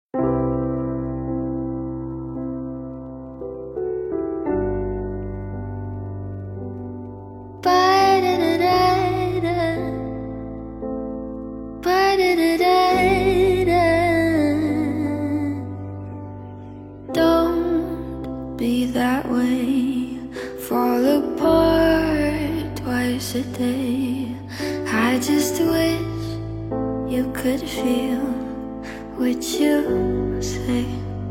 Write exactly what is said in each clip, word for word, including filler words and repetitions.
Don't be that way. Fall apart twice a day. I just wish you could feel what you say.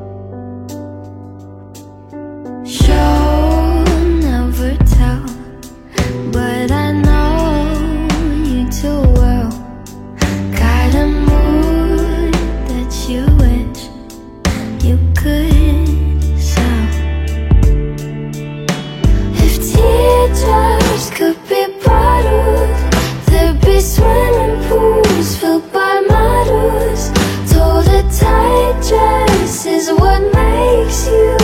Show, never tell, but I know you too well. Got a mood that you wish you could sell. If teardrops could be bottled, there'd be swimming pools filled by models. Told a tight dress is what makes you